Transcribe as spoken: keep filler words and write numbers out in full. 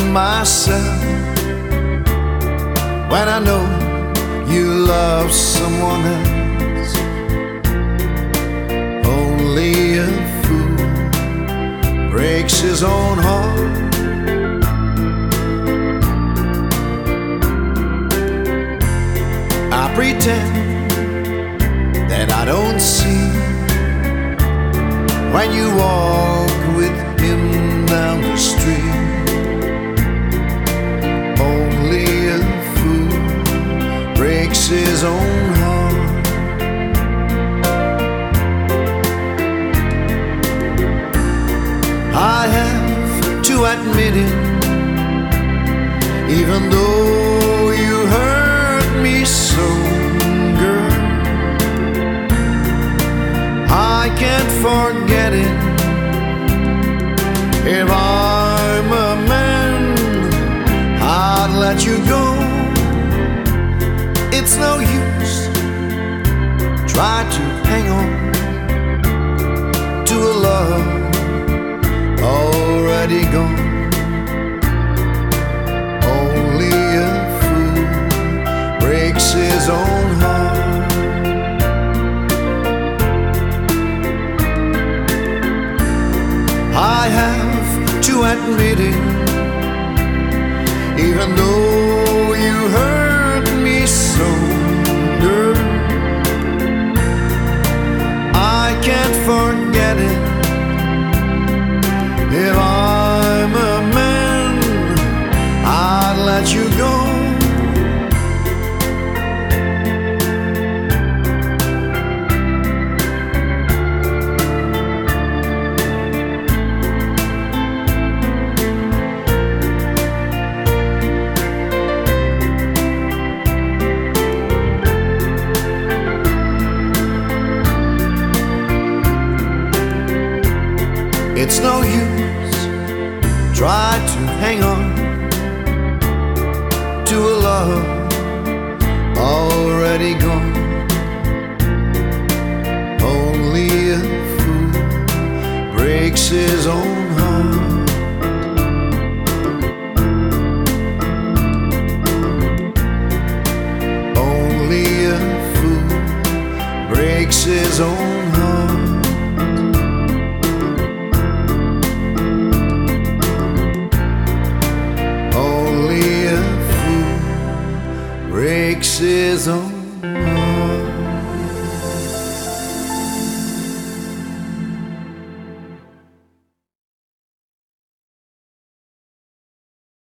myself when I know you love someone else. Only a fool breaks his own heart. I pretend that I don't see when you walk with him down the street. Only a fool breaks his own heart. I have to admit it, even though you hurt me so, girl, I can't forget it. If I'm a man, I'd let you go. It's no use try to hang on to a love already gone. Only a fool breaks his own heart. I have to admit it, even though you hurt me so, girl, I can't forget it. If I'm a man, I'd let you go. It's no use try to hang on to a love already gone. Only a fool breaks his own heart. Only a fool breaks his own heart. Breaks his own heart.